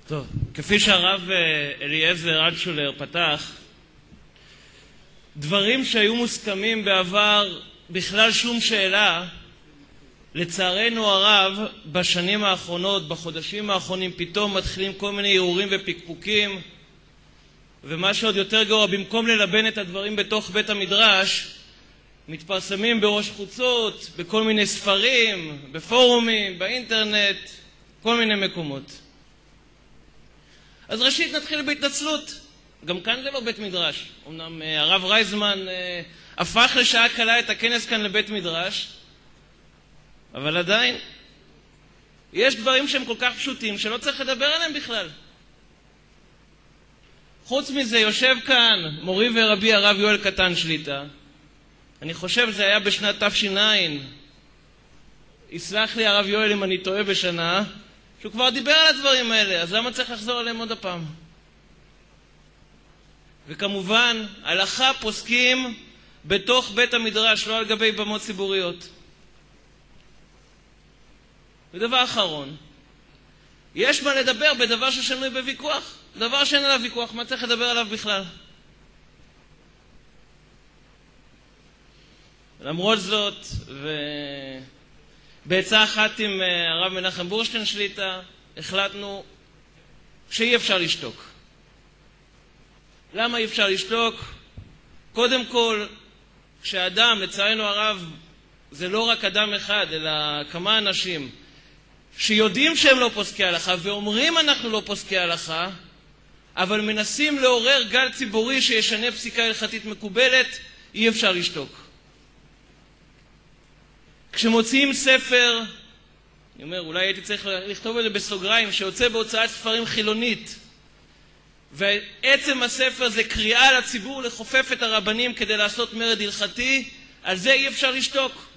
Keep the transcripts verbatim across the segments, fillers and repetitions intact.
טוב, כפי שהרב אליעזר אלטשולר פתח, דברים שהיו מוסכמים בעבר בכלל שום שאלה, לצערנו הרב, בשנים האחרונות, בחודשים האחרונים, פתאום מתחילים כל מיני ערעורים ופקפוקים, ומה שעוד יותר גרוע, במקום ללבן את הדברים בתוך בית המדרש, מתפרסמים בראש חוצות, בכל מיני ספרים, בפורומים, באינטרנט, כל מיני מקומות. אז ראשית נתחיל בהתנצלות. גם כאן זה לא בית מדרש. אמנם הרב רייזמן הפך לשעה קלה את הכנס כאן לבית מדרש, אבל עדיין יש דברים שהם כל כך פשוטים שלא צריך לדבר עליהם בכלל. חוץ מזה יושב כאן מורי ורבי הרב יואל קטן שליטה. אני חושב זה היה בשנת תש"ע, יסלח לי הרב יואל אם אני טועה בשנה, שהוא כבר דיבר על הדברים האלה, אז למה צריך לחזור עליהם עוד הפעם? וכמובן, הלכה פוסקים בתוך בית המדרש, לא על גבי במות ציבוריות. ודבר אחרון, יש מה לדבר בדבר ששנוי בוויכוח. דבר שאין עליו ויכוח, מה צריך לדבר עליו בכלל? למרות זאת, ובעצה אחת עם הרב מנחם בורשטיין שליטה, החלטנו שאי אפשר לשתוק. למה אי אפשר לשתוק? קודם כל, כשאדם, לצערנו הרב, זה לא רק אדם אחד, אלא כמה אנשים, שיודעים שהם לא פוסקי הלכה, ואומרים אנחנו לא פוסקי הלכה, אבל מנסים לעורר גל ציבורי שישנה פסיקה הלכתית מקובלת, אי אפשר לשתוק. כשמוציאים ספר, אני אומר, אולי הייתי צריך לכתוב את זה בסוגריים, שיוצא בהוצאת ספרים חילונית, ועצם הספר זה קריאה לציבור לחופף את הרבנים כדי לעשות מרד הלכתי, על זה אי אפשר לשתוק.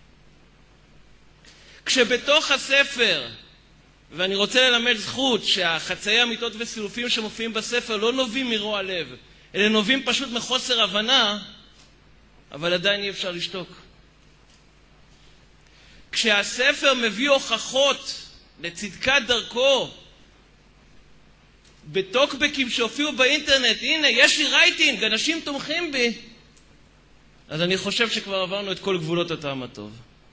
כשבתוך הספר, ואני רוצה ללמד זכות שהחצאי אמיתות וסילופים שמופיעים בספר לא נובעים מרוע לב, אלא נובעים פשוט מחוסר הבנה, אבל עדיין אי אפשר לשתוק. כשהספר מביא הוכחות לצדקת דרכו, בטוקבקים שהופיעו באינטרנט, הנה, יש לי רייטינג, אנשים תומכים בי, אז אני חושב שכבר עברנו את כל גבולות הטעם הטוב.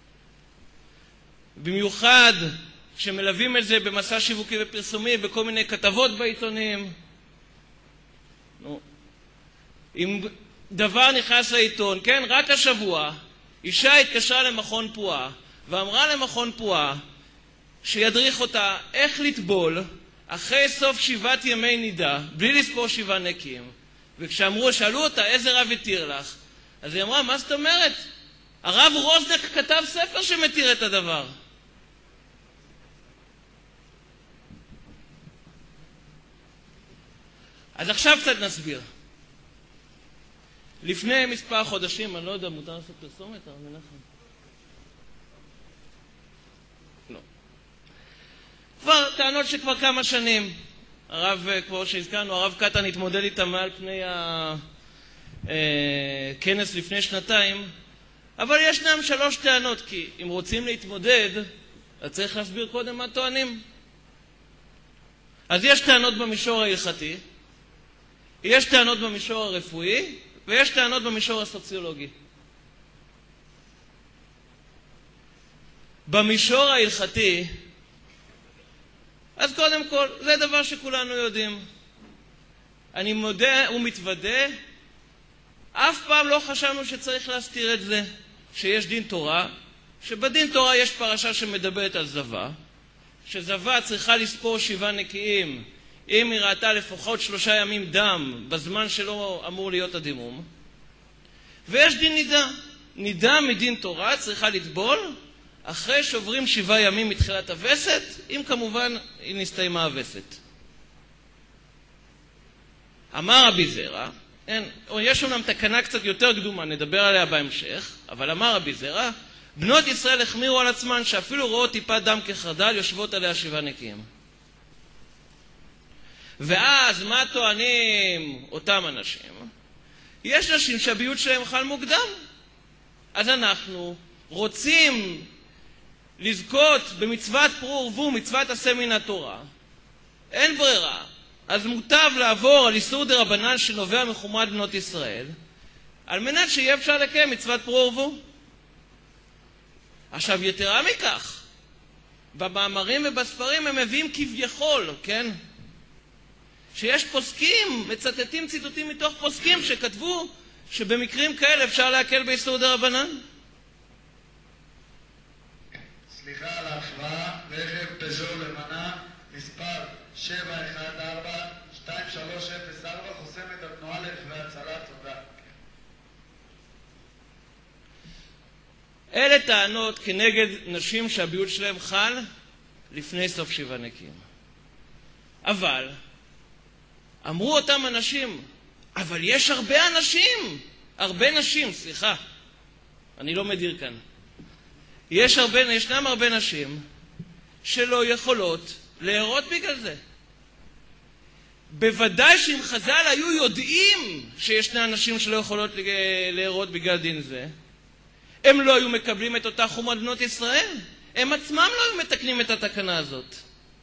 במיוחד כשמלווים את זה במסע שיווקי ופרסומי, בכל מיני כתבות בעיתונים. נו. אם דבר נכנס לעיתון, כן, רק השבוע, אישה התקשרה למכון פועה, ואמרה למכון פועה, שידריך אותה איך לטבול, אחרי סוף שבעת ימי נידה, בלי לספור שבעה נקיים. וכשאמרו, שאלו אותה, איזה רב התיר לך? אז היא אמרה, מה זאת אומרת? הרב רוזנק כתב ספר שמתיר את הדבר. אז עכשיו קצת נסביר. לפני מספר חודשים, אני לא יודע, מותר לעשות פרסומת, הרב מנחם? לא. כבר טענות שכבר כמה שנים, הרב, כמו שהזכרנו, הרב קטן התמודד איתה מעל פני הכנס לפני שנתיים, אבל ישנם שלוש טענות, כי אם רוצים להתמודד, אז צריך להסביר קודם מה טוענים. אז יש טענות במישור ההלכתי, יש טענות במישור הרפואי, ויש טענות במישור הסוציולוגי. במישור ההלכתי, אז קודם כל, זה דבר שכולנו יודעים. אני מודה ומתוודה, אף פעם לא חשבנו שצריך להסתיר את זה, שיש דין תורה, שבדין תורה יש פרשה שמדברת על זווה, שזווה צריכה לספור שבעה נקיים, אם היא ראתה לפחות שלושה ימים דם, בזמן שלא אמור להיות הדימום. ויש דין נידה. נידה מדין תורה צריכה לטבול, אחרי שעוברים שבעה ימים מתחילת הווסת, אם כמובן היא נסתיימה הווסת. אמר רבי זרע, אין, יש אומנם תקנה קצת יותר קדומה, נדבר עליה בהמשך, אבל אמר רבי זרע, בנות ישראל החמירו על עצמן שאפילו רואות טיפת דם כחרדל, יושבות עליה שבעה נקיים. ואז מה טוענים אותם אנשים? יש נשים שהביות שלהם חל מוקדם. אז אנחנו רוצים לזכות במצוות פרו ורבו, מצוות עשה מן התורה. אין ברירה. אז מוטב לעבור על איסור דרבנן שנובע מחומרת בנות ישראל, על מנת שיהיה אפשר לקיים מצוות פרו ורבו. עכשיו, יתרה מכך, במאמרים ובספרים הם מביאים כביכול, כן? שיש פוסקים, מצטטים ציטוטים מתוך פוסקים שכתבו שבמקרים כאלה אפשר להקל באיסור דרבנן. סליחה על ההפרעה, רכב פז'ו למנה, מספר שבע אחת ארבע שתיים שלוש אפס ארבע, חוסם את התנועה לרכבי הצלה, תודה. אלה טענות כנגד נשים שהביוט שלהם חל לפני סוף שבעה נקיים. אבל אמרו אותם אנשים, אבל יש הרבה אנשים, הרבה נשים, סליחה, אני לא מדיר כאן. יש הרבה, ישנם הרבה נשים שלא יכולות להירות בגלל זה. בוודאי שאם חז"ל היו יודעים שישנם אנשים שלא יכולות להירות בגלל דין זה, הם לא היו מקבלים את אותה חומרת בנות ישראל. הם עצמם לא היו מתקנים את התקנה הזאת.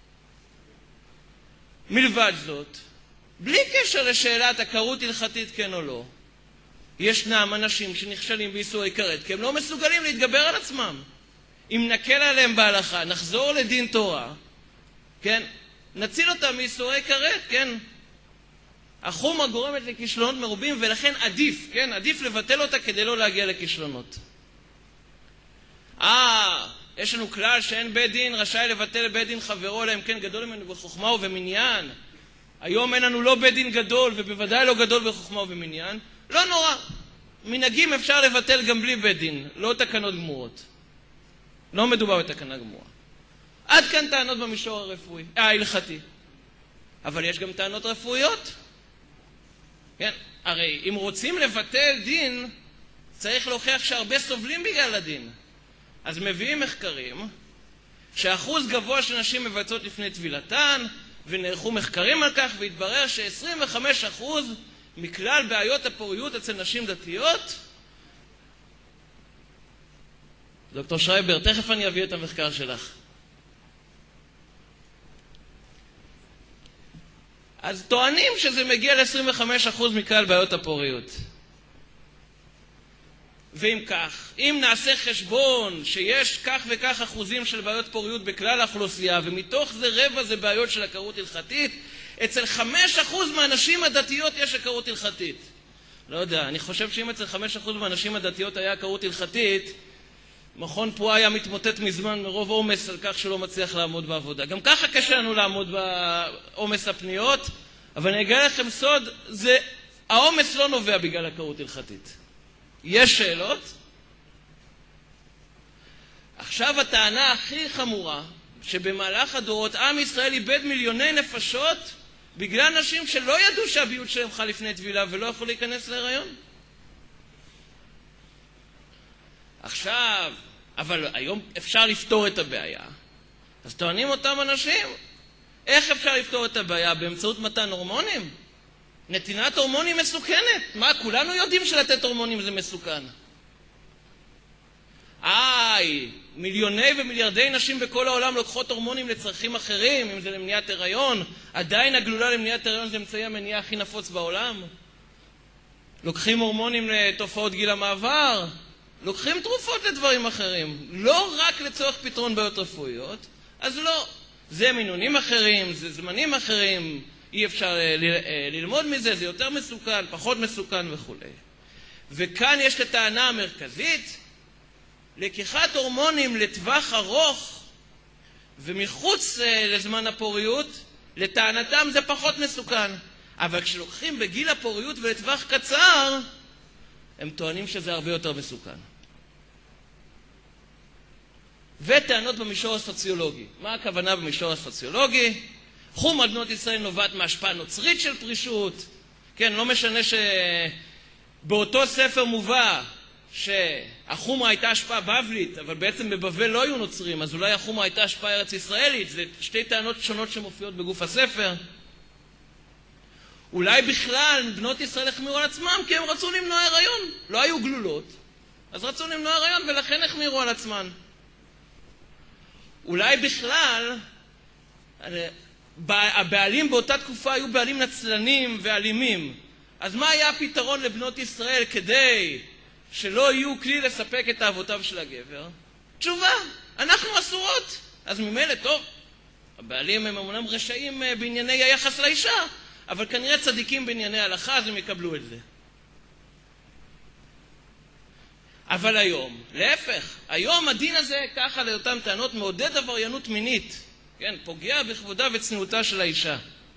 מלבד זאת, בלי קשר לשאלת הכרות הלכתית כן או לא, ישנם אנשים שנכשלים באיסורי כרת, כי הם לא מסוגלים להתגבר על עצמם. אם נקל עליהם בהלכה, נחזור לדין תורה, כן? נציל אותם מאיסורי כרת, כן? החומרה גורמת לכישלונות מרובים, ולכן עדיף, כן? עדיף לבטל אותה כדי לא להגיע לכישלונות. אה, יש לנו כלל שאין בית דין רשאי לבטל בית דין חברו, אלא אם כן גדול ממנו בחוכמה ובמניין. היום אין לנו לא בית דין גדול, ובוודאי לא גדול בחוכמה ובמניין. לא נורא. מנהגים אפשר לבטל גם בלי בית דין, לא תקנות גמורות. לא מדובר בתקנה גמורה. עד כאן טענות במישור הרפואי, אה, ההלכתי. אבל יש גם טענות רפואיות. כן, הרי אם רוצים לבטל דין, צריך להוכיח שהרבה סובלים בגלל הדין. אז מביאים מחקרים שאחוז גבוה של נשים מבצעות לפני טבילתן, ונערכו מחקרים על כך, והתברר ש-עשרים וחמישה אחוז מכלל בעיות הפוריות אצל נשים דתיות. דוקטור שרייבר, תכף אני אביא את המחקר שלך. אז טוענים שזה מגיע ל-עשרים וחמישה אחוז מכלל בעיות הפוריות. ואם כך, אם נעשה חשבון שיש כך וכך אחוזים של בעיות פוריות בכלל האוכלוסייה, ומתוך זה רבע זה בעיות של הכרות הלכתית, אצל חמישה אחוז מהנשים הדתיות יש הכרות הלכתית. לא יודע, אני חושב שאם אצל חמישה אחוז מהנשים הדתיות היה הכרות הלכתית, מכון פרועה היה מתמוטט מזמן מרוב עומס על כך שלא מצליח לעמוד בעבודה. גם ככה קשה לנו לעמוד בעומס הפניות, אבל אני אגלה לכם סוד, זה, העומס לא נובע בגלל הכרות הלכתית. יש שאלות? עכשיו הטענה הכי חמורה, שבמהלך הדורות עם ישראל איבד מיליוני נפשות בגלל נשים שלא ידעו שהביוט שלהם חל לפני טבילה ולא יכולו להיכנס להיריון. עכשיו, אבל היום אפשר לפתור את הבעיה. אז טוענים אותם אנשים, איך אפשר לפתור את הבעיה? באמצעות מתן הורמונים? נתינת הורמונים מסוכנת. מה, כולנו יודעים שלתת הורמונים זה מסוכן. איי, מיליוני ומיליארדי נשים בכל העולם לוקחות הורמונים לצרכים אחרים, אם זה למניעת הריון. עדיין הגלולה למניעת הריון זה אמצעי המניעה הכי נפוץ בעולם. לוקחים הורמונים לתופעות גיל המעבר. לוקחים תרופות לדברים אחרים. לא רק לצורך פתרון בעיות רפואיות. אז לא. זה מינונים אחרים, זה זמנים אחרים. אי אפשר ללמוד מזה, זה יותר מסוכן, פחות מסוכן וכו'. וכאן יש את הטענה המרכזית, לקיחת הורמונים לטווח ארוך ומחוץ לזמן הפוריות, לטענתם זה פחות מסוכן. אבל כשלוקחים בגיל הפוריות ולטווח קצר, הם טוענים שזה הרבה יותר מסוכן. וטענות במישור הסוציולוגי. מה הכוונה במישור הסוציולוגי? חומרת בנות ישראל נובעת מהשפעה נוצרית של פרישות. כן, לא משנה שבאותו ספר מובא שהחומרה הייתה השפעה בבלית, אבל בעצם בבבל לא היו נוצרים, אז אולי החומרה הייתה השפעה ארץ ישראלית. זה שתי טענות שונות שמופיעות בגוף הספר. אולי בכלל בנות ישראל החמירו על עצמם כי הם רצו למנוע הריון. לא היו גלולות, אז רצו למנוע הריון ולכן החמירו על עצמן. אולי בכלל הבעלים באותה תקופה היו בעלים נצלנים ואלימים. אז מה היה הפתרון לבנות ישראל כדי שלא יהיו כלי לספק את אהבותיו של הגבר? תשובה, אנחנו אסורות. אז ממילא טוב, הבעלים הם אמנם רשעים בענייני היחס לאישה, אבל כנראה צדיקים בענייני הלכה, אז הם יקבלו את זה. אבל היום, להפך, היום הדין הזה, ככה לאותן טענות, מעודד עבריינות מינית, כן, פוגע בכבודה וצניעותה של האישה.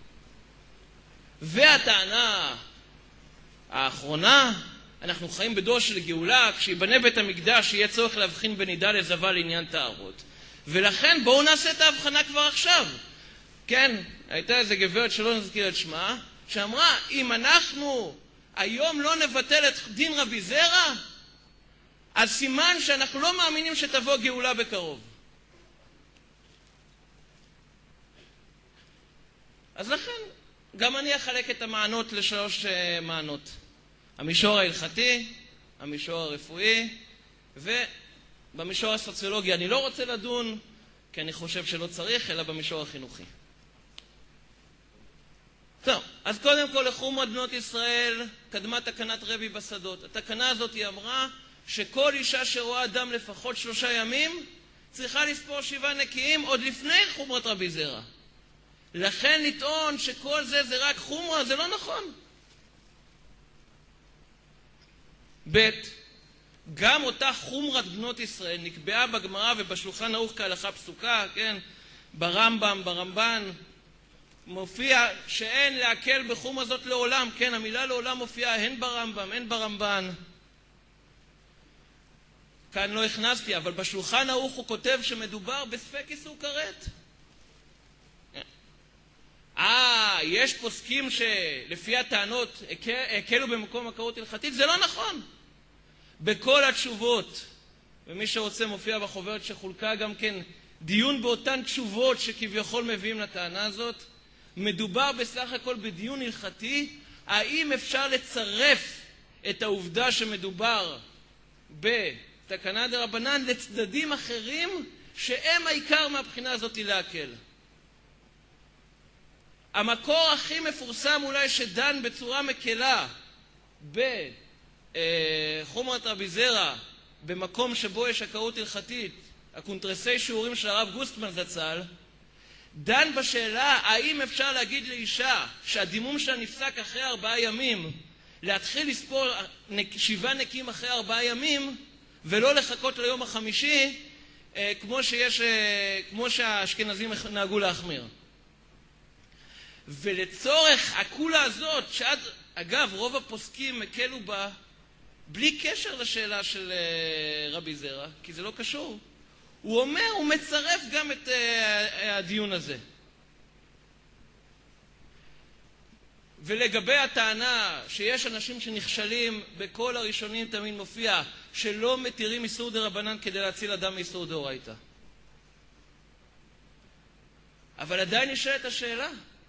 והטענה האחרונה, אנחנו חיים בדור של גאולה, כשיבנה בית המקדש יהיה צורך להבחין בין נידה לזבה לעניין טהרות. ולכן בואו נעשה את ההבחנה כבר עכשיו. כן, הייתה איזו גברת שלא נזכיר את שמה, שאמרה, אם אנחנו היום לא נבטל את דין רבי זרע, אז סימן שאנחנו לא מאמינים שתבוא גאולה בקרוב. אז לכן, גם אני אחלק את המענות לשלוש מענות. המישור ההלכתי, המישור הרפואי, ובמישור הסוציולוגי. אני לא רוצה לדון, כי אני חושב שלא צריך, אלא במישור החינוכי. טוב, אז קודם כל לחומרת בנות ישראל קדמה תקנת רבי בשדות. התקנה הזאת היא אמרה שכל אישה שרואה דם לפחות שלושה ימים צריכה לספור שבעה נקיים עוד לפני חומרת רבי זרע. לכן לטעון שכל זה זה רק חומרה, זה לא נכון. ב' גם אותה חומרת בנות ישראל נקבעה בגמרא ובשולחן ערוך כהלכה פסוקה, כן? ברמב"ם, ברמב"ן, מופיע שאין להקל בחומרה זאת לעולם, כן? המילה לעולם מופיעה הן ברמב"ם, הן ברמב"ן. כאן לא הכנסתי, אבל בשולחן ערוך הוא כותב שמדובר בספק איסור כרת. אה, יש פוסקים שלפי הטענות הקלו במקום הכרות הלכתית, זה לא נכון. בכל התשובות, ומי שרוצה מופיע בחוברת שחולקה גם כן, דיון באותן תשובות שכביכול מביאים לטענה הזאת, מדובר בסך הכל בדיון הלכתי, האם אפשר לצרף את העובדה שמדובר בתקנה דרבנן לצדדים אחרים שהם העיקר מהבחינה הזאת להקל. המקור הכי מפורסם אולי שדן בצורה מקלה בחומרת רבי זרע במקום שבו יש הכרות הלכתית, הקונטרסי שיעורים של הרב גוסטמן זצ"ל, דן בשאלה האם אפשר להגיד לאישה שהדימום שלה נפסק אחרי ארבעה ימים, להתחיל לספור שבעה נקיים אחרי ארבעה ימים ולא לחכות ליום החמישי כמו שיש, כמו שהאשכנזים נהגו להחמיר. ולצורך הכולה הזאת, שעד, אגב, רוב הפוסקים הקלו בה, בלי קשר לשאלה של uh, רבי זרע, כי זה לא קשור. הוא אומר, הוא מצרף גם את uh, הדיון הזה. ולגבי הטענה שיש אנשים שנכשלים, בכל הראשונים תמיד מופיע שלא מתירים איסור דרבנן כדי להציל אדם מאיסור דאורייתא. אבל עדיין נשאלת השאלה,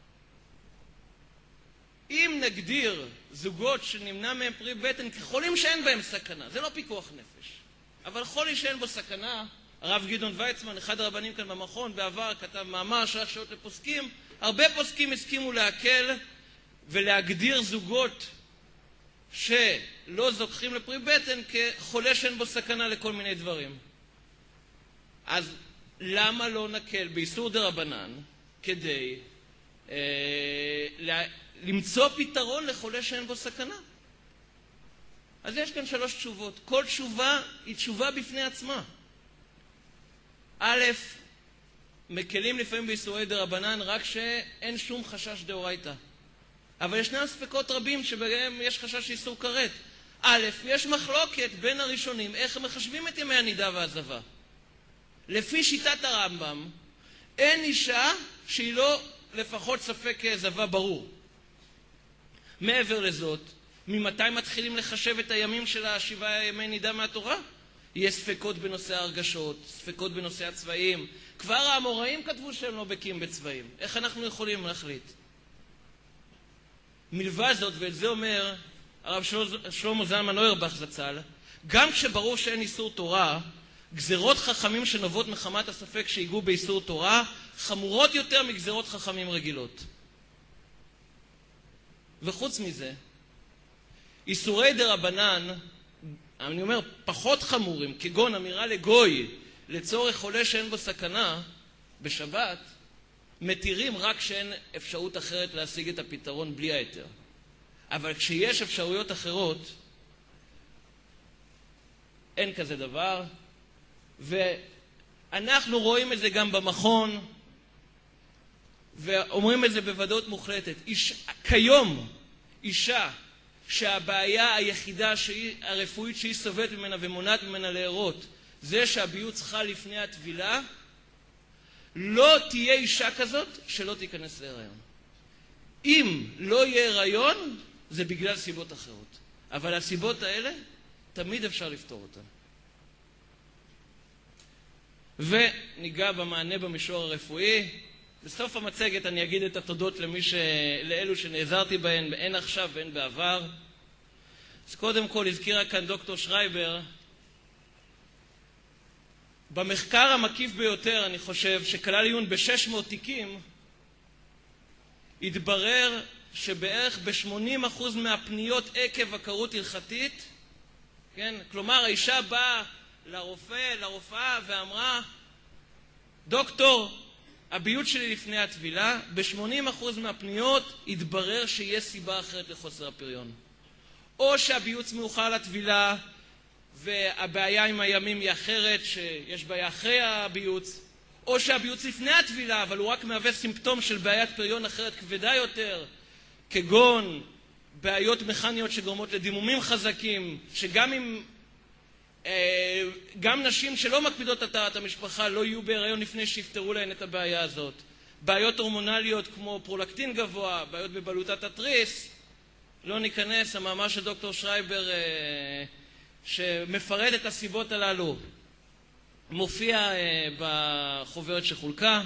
אם נגדיר זוגות שנמנע מהם פרי בטן כחולים שאין בהם סכנה, זה לא פיקוח נפש, אבל חולי שאין בו סכנה, הרב גדעון ויצמן, אחד הרבנים כאן במכון, בעבר כתב מאמר שרק שעות לפוסקים, הרבה פוסקים הסכימו להקל ולהגדיר זוגות שלא זוכחים לפרי בטן כחולה שאין בו סכנה לכל מיני דברים. אז למה לא נקל באיסור דרבנן כדי אה, לה... למצוא פתרון לחולה שאין בו סכנה? אז יש כאן שלוש תשובות. כל תשובה היא תשובה בפני עצמה. א', מקלים לפעמים באיסורי דרבנן רק שאין שום חשש דאורייתא. אבל ישנם ספקות רבים שבהם יש חשש איסור כרת. א', יש מחלוקת בין הראשונים איך הם מחשבים את ימי הנידה והעזבה. לפי שיטת הרמב"ם, אין אישה שהיא לא לפחות ספק זבה ברור. מעבר לזאת, ממתי מתחילים לחשב את הימים של השבעה ימי נידה מהתורה? יש ספקות בנושא ההרגשות, ספקות בנושא הצבעים. כבר האמוראים כתבו שהם לא בקיאים בצבעים. איך אנחנו יכולים להחליט? מלבד זאת, ואת זה אומר הרב שלמה זלמן אוירבך זצ"ל, גם כשברור שאין איסור תורה, גזירות חכמים שנובעות מחמת הספק שהגיעו באיסור תורה, חמורות יותר מגזרות חכמים רגילות. וחוץ מזה, איסורי דרבנן, אני אומר, פחות חמורים, כגון אמירה לגוי, לצורך חולה שאין בו סכנה, בשבת, מתירים רק שאין אפשרות אחרת להשיג את הפתרון בלי היתר. אבל כשיש אפשרויות אחרות, אין כזה דבר, ואנחנו רואים את זה גם במכון, ואומרים את זה בוודאות מוחלטת. איש, כיום, אישה שהבעיה היחידה שהיא, הרפואית שהיא סובלת ממנה ומונעת ממנה להירות, זה שהביוץ חל לפני הטבילה, לא תהיה אישה כזאת שלא תיכנס להיריון. אם לא יהיה הריון, זה בגלל סיבות אחרות. אבל הסיבות האלה, תמיד אפשר לפתור אותן. וניגע במענה במישור הרפואי. בסוף המצגת אני אגיד את התודות למי ש... לאלו שנעזרתי בהן, הן עכשיו והן בעבר. אז קודם כל הזכירה כאן דוקטור שרייבר, במחקר המקיף ביותר, אני חושב, שכלל עיון ב-שש מאות תיקים, התברר שבערך ב-שמונים אחוז מהפניות עקב עקרות הלכתית, כן? כלומר, האישה באה לרופא, לרופאה, ואמרה, דוקטור, הביוץ שלי לפני הטבילה, ב-שמונים אחוז מהפניות התברר שיש סיבה אחרת לחוסר הפריון. או שהביוץ מאוחר לטבילה, והבעיה עם הימים היא אחרת, שיש בעיה אחרי הביוץ, או שהביוץ לפני הטבילה, אבל הוא רק מהווה סימפטום של בעיית פריון אחרת כבדה יותר, כגון בעיות מכניות שגורמות לדימומים חזקים, שגם אם, אה, גם נשים שלא מקפידות את טהרת המשפחה לא יהיו בהיריון לפני שיפתרו להן את הבעיה הזאת. בעיות הורמונליות כמו פרולקטין גבוה, בעיות בבלוטת התריס, לא ניכנס, המאמר של דוקטור שרייבר אה, שמפרט את הסיבות הללו מופיע אה, בחוברת שחולקה.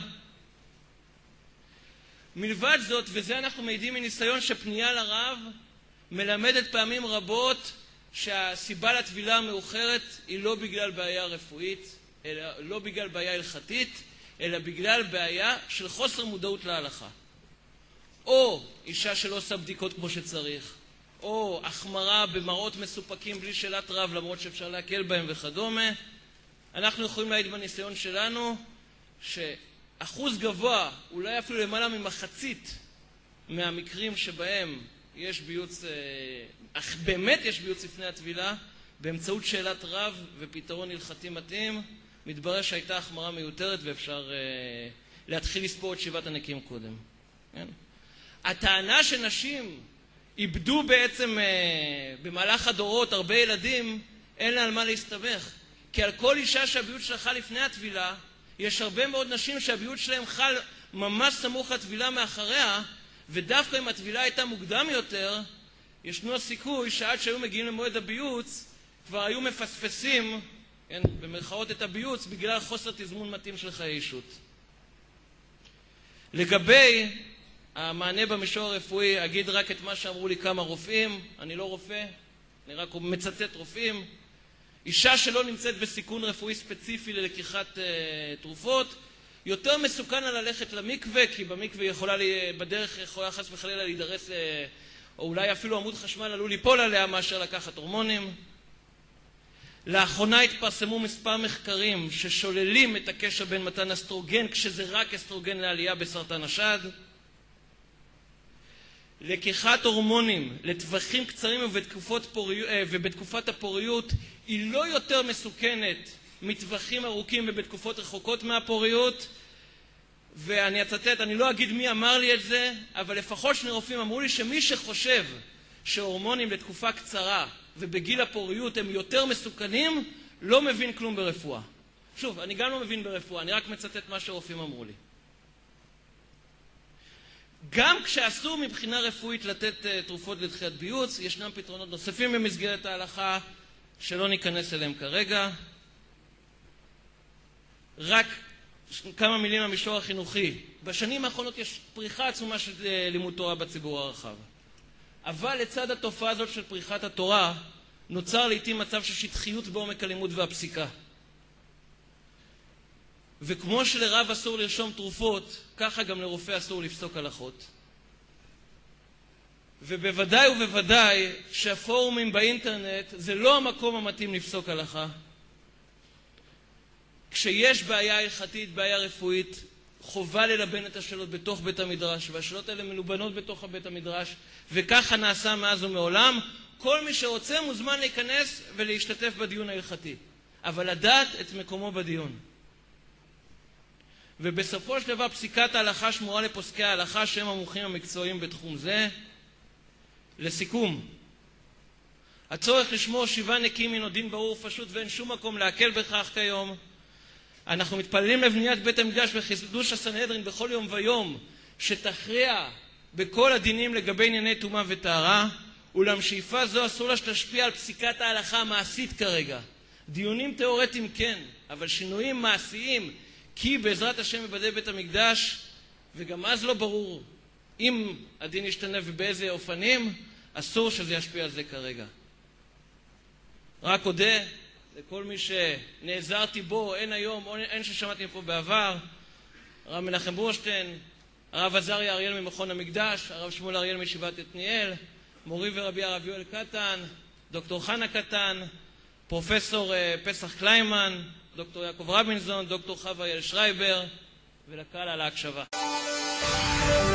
מלבד זאת, וזה אנחנו מעידים מניסיון, שפנייה לרב מלמדת פעמים רבות שהסיבה לטבילה המאוחרת היא לא בגלל בעיה רפואית, אלא לא בגלל בעיה הלכתית, אלא בגלל בעיה של חוסר מודעות להלכה. או אישה שלא עושה בדיקות כמו שצריך, או החמרה במראות מסופקים בלי שאלת רב, למרות שאפשר להקל בהם וכדומה. אנחנו יכולים להעיד בניסיון שלנו שאחוז גבוה, אולי אפילו למעלה ממחצית מהמקרים שבהם יש ביוץ, אך באמת יש ביוץ לפני הטבילה, באמצעות שאלת רב ופתרון הלכתי מתאים, מתברר שהייתה החמרה מיותרת ואפשר להתחיל לספור את שבעת הנקיים קודם. כן? הטענה שנשים איבדו בעצם במהלך הדורות הרבה ילדים, אין לה על מה להסתבך. כי על כל אישה שהביוץ שלה חל לפני הטבילה, יש הרבה מאוד נשים שהביוץ שלהם חל ממש סמוך לטבילה מאחריה, ודווקא אם הטבילה הייתה מוקדם יותר, ישנו הסיכוי שעד שהיו מגיעים למועד הביוץ, כבר היו מפספסים, כן, במרכאות את הביוץ, בגלל חוסר תזמון מתאים של חיי אישות. לגבי המענה במישור הרפואי, אגיד רק את מה שאמרו לי כמה רופאים, אני לא רופא, אני רק מצטט רופאים. אישה שלא נמצאת בסיכון רפואי ספציפי ללקיחת uh, תרופות, יותר מסוכן לה ללכת למקווה, כי במקווה יכולה לי, בדרך יכולה חס וחלילה להידרס, uh, או אולי אפילו עמוד חשמל עלול ליפול עליה מאשר לקחת הורמונים. לאחרונה התפרסמו מספר מחקרים ששוללים את הקשר בין מתן אסטרוגן, כשזה רק אסטרוגן לעלייה בסרטן השד. לקיחת הורמונים לטווחים קצרים ובתקופות פורי... ובתקופת הפוריות היא לא יותר מסוכנת מטווחים ארוכים ובתקופות רחוקות מהפוריות. ואני אצטט, אני לא אגיד מי אמר לי את זה, אבל לפחות שני רופאים אמרו לי שמי שחושב שהורמונים לתקופה קצרה ובגיל הפוריות הם יותר מסוכנים, לא מבין כלום ברפואה. שוב, אני גם לא מבין ברפואה, אני רק מצטט מה שרופאים אמרו לי. גם כשאסור מבחינה רפואית לתת uh, תרופות לדחיית ביוץ, ישנם פתרונות נוספים במסגרת ההלכה שלא ניכנס אליהם כרגע. רק כמה מילים במישור החינוכי. בשנים האחרונות יש פריחה עצומה של uh, לימוד תורה בציבור הרחב. אבל לצד התופעה הזאת של פריחת התורה, נוצר לעתים מצב של שטחיות בעומק הלימוד והפסיקה. וכמו שלרב אסור לרשום תרופות, ככה גם לרופא אסור לפסוק הלכות. ובוודאי ובוודאי שהפורומים באינטרנט זה לא המקום המתאים לפסוק הלכה. כשיש בעיה הלכתית, בעיה רפואית, חובה ללבן את השאלות בתוך בית המדרש, והשאלות האלה מלובנות בתוך בית המדרש, וככה נעשה מאז ומעולם. כל מי שרוצה מוזמן להיכנס ולהשתתף בדיון ההלכתי, אבל לדעת את מקומו בדיון. ובסופו של דבר פסיקת ההלכה שמורה לפוסקי ההלכה שהם המומחים המקצועיים בתחום זה. לסיכום, הצורך לשמור שבעה נקיים הינו דין ברור ופשוט ואין שום מקום להקל בכך כיום. אנחנו מתפללים לבניית בית המקדש וחידוש הסנהדרין בכל יום ויום שתכריע בכל הדינים לגבי ענייני טומאה וטהרה, אולם שאיפה זו אסור לה שתשפיע על פסיקת ההלכה המעשית כרגע. דיונים תיאורטיים כן, אבל שינויים מעשיים, כי בעזרת השם יבנה בית המקדש, וגם אז לא ברור אם הדין ישתנה ובאיזה אופנים, אסור שזה ישפיע על זה כרגע. רק אודה לכל מי שנעזרתי בו, אין היום, אין ששמעתי פה בעבר, הרב מנחם בורשטיין, הרב עזריה אריאל ממכון המקדש, הרב שמואל אריאל מישיבת עתניאל, מורי ורבי הרב יואל קטן, דוקטור חנה קטן, פרופסור פסח קליימן, דוקטור יעקב רבינזון, דוקטור חווה אייל שרייבר, ולקהל על ההקשבה.